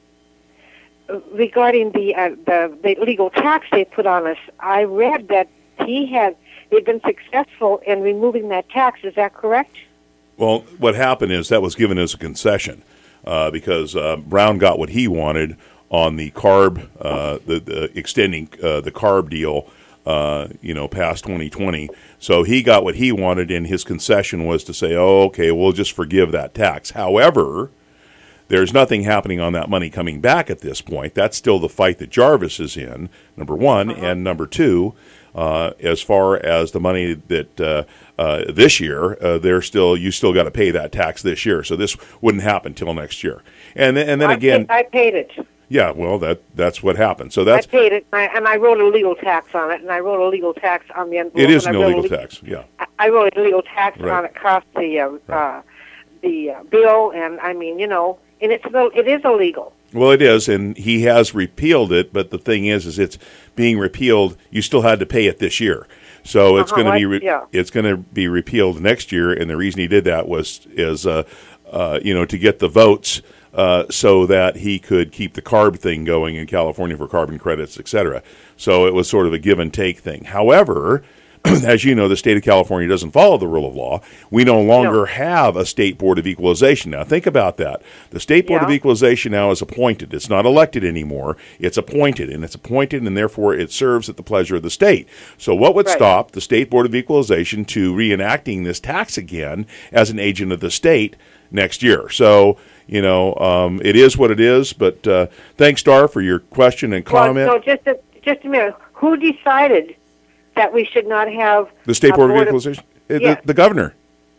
regarding the, uh, the the legal tax they put on us. I read that he had they've been successful in removing that tax. Is that correct? Well, what happened is that was given as a concession uh, because uh, Brown got what he wanted on the CARB, uh, the, the extending uh, the CARB deal. Uh, you know, past twenty twenty. So he got what he wanted, and his concession was to say, oh, okay, we'll just forgive that tax. However, there's nothing happening on that money coming back at this point. That's still the fight that Jarvis is in, number one. Uh-huh. And number two, uh, as far as the money that uh, uh, this year, uh, they're still you still got to pay that tax this year. So this wouldn't happen till next year. And, and then I again... Paid, I paid it. Yeah, well, that that's what happened. So that's I paid it, and I, and I wrote a legal tax on it, and I wrote a legal tax on the envelope. It is an illegal le- tax, yeah. I, I wrote a legal tax right. on it across the uh, right. uh, the uh, bill, and I mean, you know, and it's it is illegal. Well, it is, and he has repealed it. But the thing is, is it's being repealed. You still had to pay it this year, so it's uh-huh, going to be re- yeah. it's going to be repealed next year. And the reason he did that was is uh, uh, you know to get the votes. Uh, so that he could keep the CARB thing going in California for carbon credits, et cetera. So it was sort of a give and take thing. However, as you know, the state of California doesn't follow the rule of law. We no longer no. have a state board of equalization. Now, think about that. The state board yeah. of equalization now is appointed. It's not elected anymore. It's appointed, and it's appointed, and therefore it serves at the pleasure of the state. So what would right. stop the state board of equalization to reenacting this tax again as an agent of the state next year? So... You know, um, it is what it is, but uh, thanks, Dar, for your question and comment. Well, no, just a, just a minute. Who decided that we should not have the State Board of Equalization? Of, yeah. the, the governor.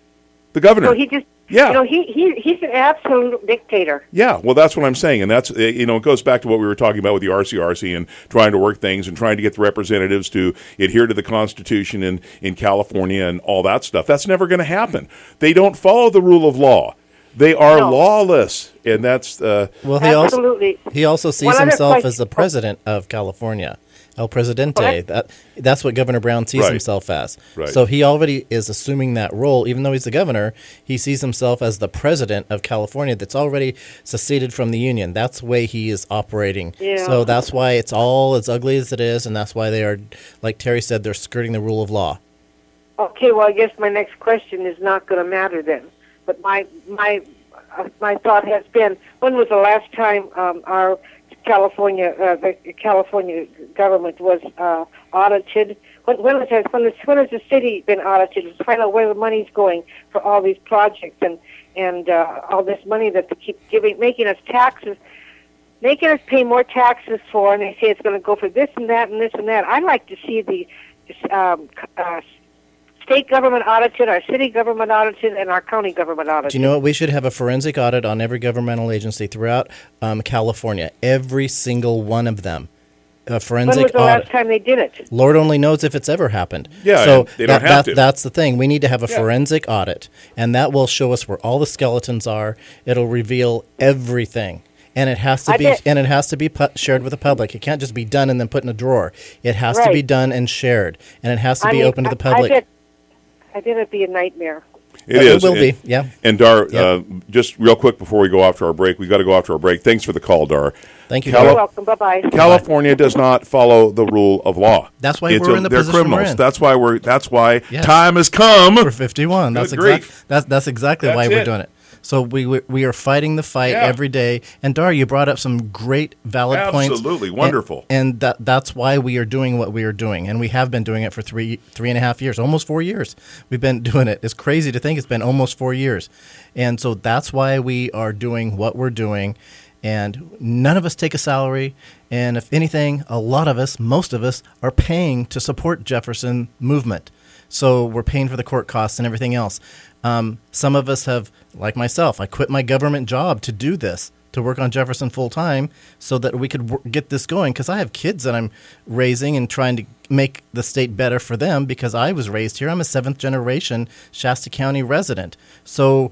The governor. So he just, yeah. you know, he, he he's an absolute dictator. Yeah, well, that's what I'm saying, and that's you know, it goes back to what we were talking about with the R C R C and trying to work things and trying to get the representatives to adhere to the Constitution in, in California and all that stuff. That's never going to happen. They don't follow the rule of law. They are no. lawless, and that's uh, well. He Absolutely. also he also sees One himself as the president of California, El Presidente. What? That that's what Governor Brown sees right. himself as. Right. So he already is assuming that role, even though he's the governor. He sees himself as the president of California. That's already seceded from the union. That's the way he is operating. Yeah. So that's why it's all as ugly as it is, and that's why they are, like Terry said, they're skirting the rule of law. Okay. Well, I guess my next question is not going to matter then. But my my uh, my thought has been: when was the last time um, our California uh, the California government was uh, audited? When when has when has, when has the city been audited to find out where the money's going for all these projects and and uh, all this money that they keep giving, making us taxes, making us pay more taxes for, and they say it's going to go for this and that and this and that. I'd like to see the um, uh, state government audited, our city government audited, and our county government audited. Do you know what? We should have a forensic audit on every governmental agency throughout um, California, every single one of them. A forensic when was the audit. last time they did it? Lord only knows if it's ever happened. Yeah, so they don't that, have that, to. That's the thing. We need to have a Yeah. forensic audit, and that will show us where all the skeletons are. It'll reveal everything, and it has to I be bet- and it has to be pu- shared with the public. It can't just be done and then put in a drawer. It has to Right. be done and shared, and it has to I be mean, open to the I- public. I bet, I bet it'd be a nightmare. It It is. will be, And- yeah. And Dar, uh, just real quick before we go off to our break, we got to go off to our break. Thanks for the call, Dar. Thank you, Cali- You're welcome. Bye-bye. California does not follow the rule of law. That's why It's we're a- in the they're position we're criminals. in. That's why we're. That's why Yes. time has come for fifty-one. That's Good exactly grief. that's that's exactly why That's we're it. doing it. So we we, we are fighting the fight Yeah. every day. And Dar, you brought up some great valid points. Absolutely. And- Wonderful. And, that that's why we are doing what we are doing, and we have been doing it for three three and a half years, almost four years. We've been doing it. It's crazy to think it's been almost four years, and so that's why we are doing what we're doing. And none of us take a salary. And if anything, a lot of us, most of us, are paying to support Jefferson movement. So we're paying for the court costs and everything else. Um, some of us have, like myself, I quit my government job to do this, to work on Jefferson full time so that we could w- get this going. Because I have kids that I'm raising and trying to make the state better for them because I was raised here. I'm a seventh generation Shasta County resident. So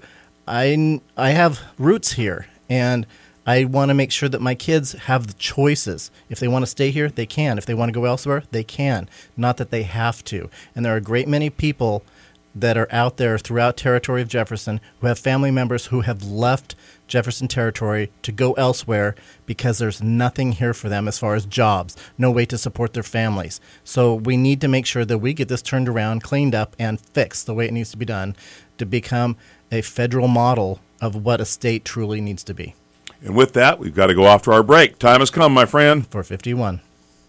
I, I have roots here, and I want to make sure that my kids have the choices. If they want to stay here, they can. If they want to go elsewhere, they can. Not that they have to. And there are a great many people that are out there throughout territory of Jefferson who have family members who have left Jefferson territory to go elsewhere because there's nothing here for them as far as jobs, no way to support their families. So we need to make sure that we get this turned around, cleaned up, and fixed the way it needs to be done to become a federal model of what a state truly needs to be. And with that, we've got to go off to our break. Time has come, my friend. For fifty-one.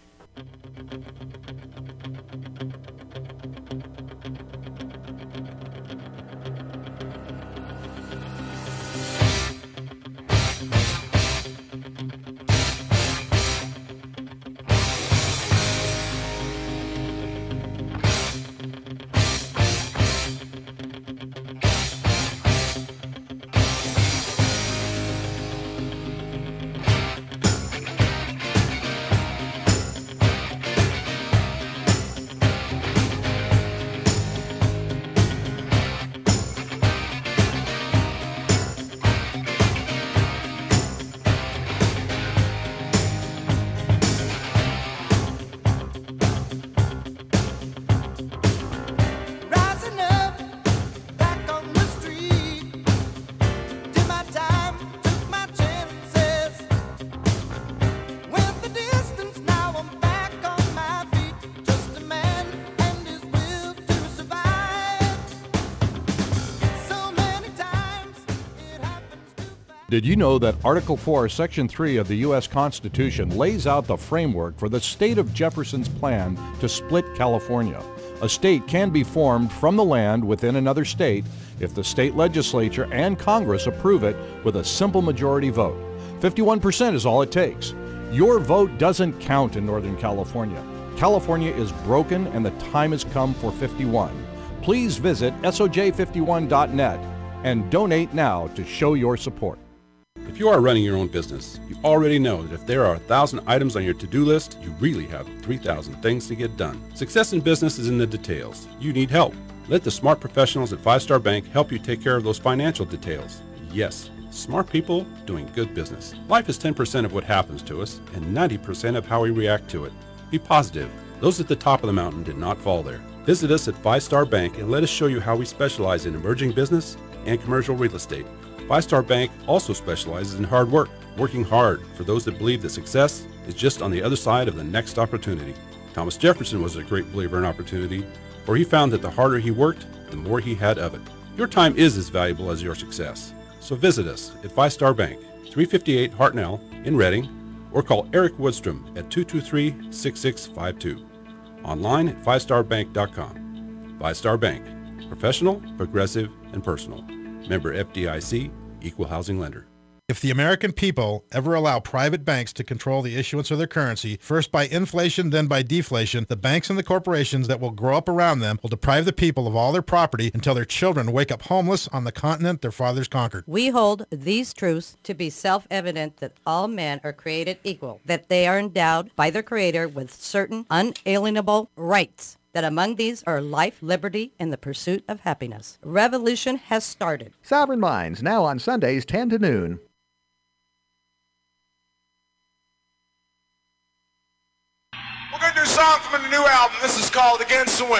Rising up, back on the street. Did my time, took my chances. Went the distance, now I'm back on my feet. Just a man and his will to survive. So many times it happens to Did you know that Article four, Section three of the U S Constitution lays out the framework for the state of Jefferson's plan to split California? A state can be formed from the land within another state if the state legislature and Congress approve it with a simple majority vote. fifty-one percent is all it takes. Your vote doesn't count in Northern California. California is broken and the time has come for fifty-one. Please visit S O J fifty-one dot net and donate now to show your support. If you are running your own business, you already know that if there are a thousand items on your to-do list, you really have three thousand things to get done. Success in business is in the details. You need help. Let the smart professionals at Five Star Bank help you take care of those financial details. Yes, smart people doing good business. Life is ten percent of what happens to us and ninety percent of how we react to it. Be positive. Those at the top of the mountain did not fall there. Visit us at Five Star Bank and let us show you how we specialize in emerging business and commercial real estate. Five Star Bank also specializes in hard work, working hard for those that believe that success is just on the other side of the next opportunity. Thomas Jefferson was a great believer in opportunity, for he found that the harder he worked, the more he had of it. Your time is as valuable as your success. So visit us at Five Star Bank, three fifty-eight Hartnell in Reading, or call Eric Woodstrom at two two three, six six five two. Online at five star bank dot com. Five Star Bank, professional, progressive, and personal. Member F D I C, Equal Housing Lender. If the American people ever allow private banks to control the issuance of their currency, first by inflation, then by deflation, the banks and the corporations that will grow up around them will deprive the people of all their property until their children wake up homeless on the continent their fathers conquered. We hold these truths to be self-evident that all men are created equal, that they are endowed by their Creator with certain unalienable rights, that among these are life, liberty, and the pursuit of happiness. Revolution has started. Sovereign Minds, now on Sundays, ten to noon. We're going to do a song from the new album. This is called Against the Wind.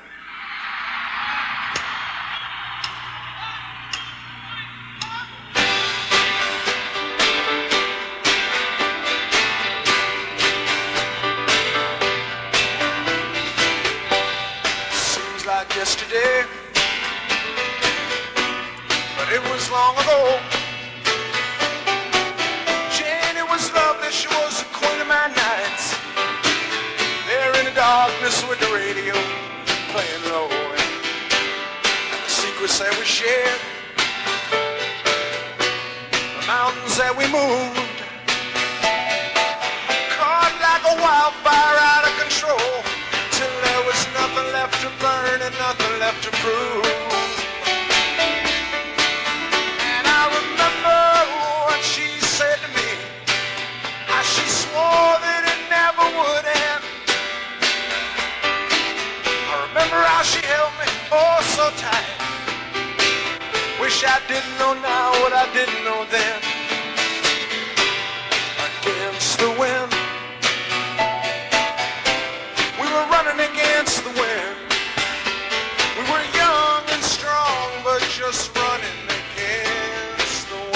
Seems like yesterday, but it was long ago. Janie was lovely, she was the queen of my nights. There in the darkness with the radio playing low, and the secrets that we shared, the mountains that we moved, caught like a wildfire out of control, till there was nothing left to burn and nothing left to prove. And I remember what she said to me, how she swore that it never would end. Remember how she held me, oh, so tight. Wish I didn't know now what I didn't know then. Against the wind, we were running against the wind. We were young and strong, but just running against the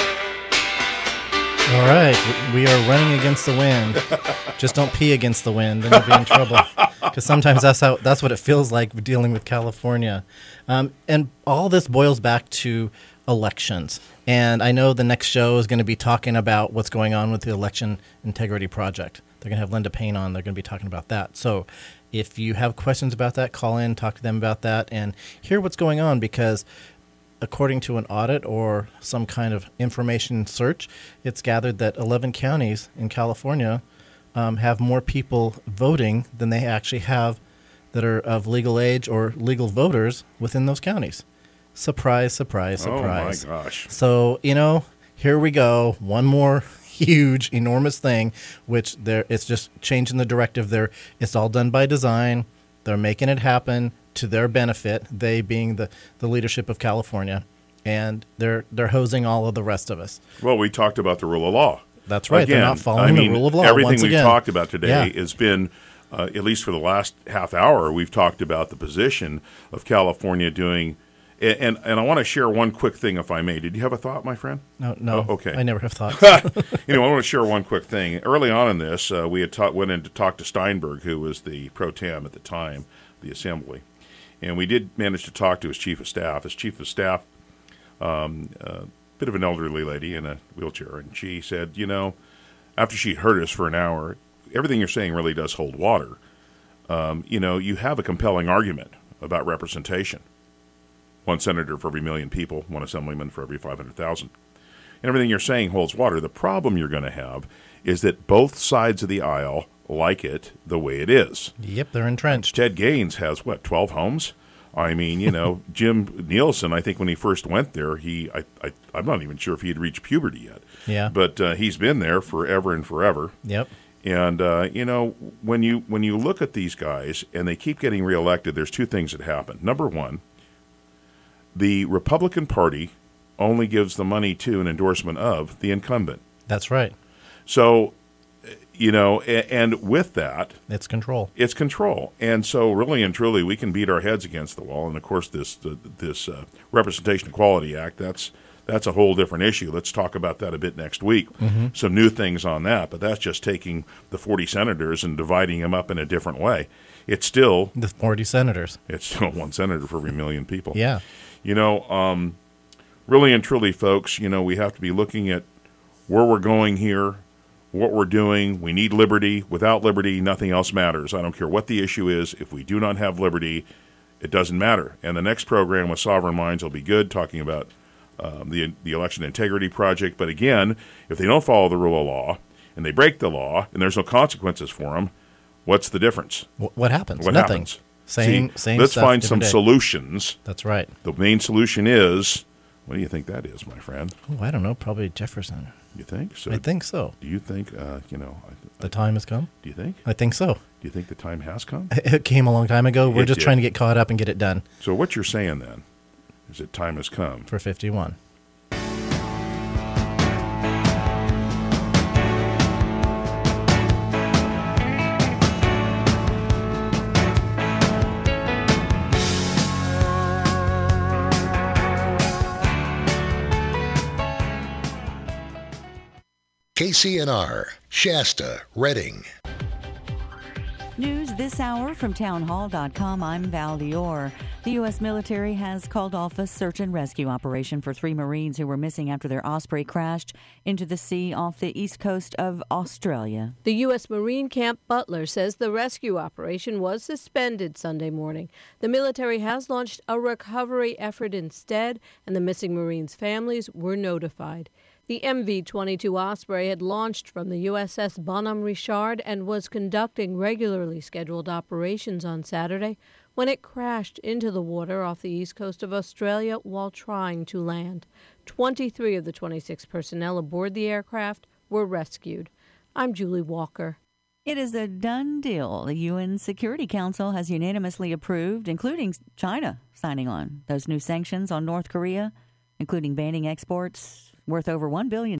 wind. All right, we are running against the wind. Just don't pee against the wind, then you'll be in trouble. Because sometimes that's how that's what it feels like dealing with California. Um, and all this boils back to elections. And I know the next show is going to be talking about what's going on with the Election Integrity Project. They're going to have Linda Payne on. They're going to be talking about that. So if you have questions about that, call in, talk to them about that, and hear what's going on, because according to an audit or some kind of information search, it's gathered that eleven counties in California um, have more people voting than they actually have that are of legal age or legal voters within those counties. Surprise, surprise, surprise. Oh, my gosh. So, you know, here we go. One more huge, enormous thing, which they're, it's just changing the directive there. It's all done by design. They're making it happen to their benefit, they being the, the leadership of California, and they're they're hosing all of the rest of us. Well, we talked about the rule of law. That's right. Again, they're not following I mean, the rule of law. Everything once we've again. talked about today Yeah. has been, uh, at least for the last half hour, we've talked about the position of California doing. And, and and I want to share one quick thing, if I may. Did you have a thought, my friend? No, no. Oh, okay. I never have thoughts. Anyway, I want to share one quick thing. Early on in this, uh, we had ta- went in to talk to Steinberg, who was the pro tem at the time, the assembly. And we did manage to talk to his chief of staff. His chief of staff, um, a bit of an elderly lady in a wheelchair, and she said, you know, after she'd heard us for an hour, everything you're saying really does hold water. Um, you know, you have a compelling argument about representation. One senator for every million people, one assemblyman for every five hundred thousand. And everything you're saying holds water. The problem you're going to have is that both sides of the aisle like it the way it is. Yep, they're entrenched. Ted Gaines has, what, twelve homes? I mean, you know, Jim Nielsen, I think when he first went there, he, I, I, I'm not even sure if he had reached puberty yet. Yeah. But uh, he's been there forever and forever. Yep. And, uh, you know, when you when you look at these guys and they keep getting reelected, there's two things that happen. Number one, the Republican Party only gives the money to an endorsement of the incumbent. That's right. So, you know, and, and with that, it's control. It's control. And so really and truly, we can beat our heads against the wall. And, of course, this the, this uh, Representation Equality Act, that's that's a whole different issue. Let's talk about that a bit next week. Mm-hmm. Some new things on that. But that's just taking the forty senators and dividing them up in a different way. It's still... The forty senators. It's still one senator for every million people. Yeah. You know, um, really and truly, folks, you know, we have to be looking at where we're going here, what we're doing. We need liberty. Without liberty, nothing else matters. I don't care what the issue is. If we do not have liberty, it doesn't matter. And the next program with Sovereign Minds will be good, talking about um, the the Election Integrity Project. But again, if they don't follow the rule of law and they break the law and there's no consequences for them, what's the difference? What happens? What Nothing. happens? Same, See, same let's stuff, find some different day. solutions. That's right. The main solution is, what do you think that is, my friend? Oh, I don't know. Probably Jefferson. You think so? I think so. Do you think, uh, you know... I, The time has come? Do you think? I think so. Do you think the time has come? It came a long time ago. We're It just did. trying to get caught up and get it done. So what you're saying then is that time has come. For fifty-one. K C N R, Shasta, Redding. News this hour from town hall dot com. I'm Val Dior. The U S military has called off a search and rescue operation for three Marines who were missing after their Osprey crashed into the sea off the east coast of Australia. The U S Marine Camp Butler says the rescue operation was suspended Sunday morning. The military has launched a recovery effort instead, and the missing Marines' families were notified. The M V twenty-two Osprey had launched from the U S S Bonhomme Richard and was conducting regularly scheduled operations on Saturday when it crashed into the water off the east coast of Australia while trying to land. twenty-three of the twenty-six personnel aboard the aircraft were rescued. I'm Julie Walker. It is a done deal. The U N Security Council has unanimously approved, including China signing on, those new sanctions on North Korea, including banning exports worth over one billion dollars.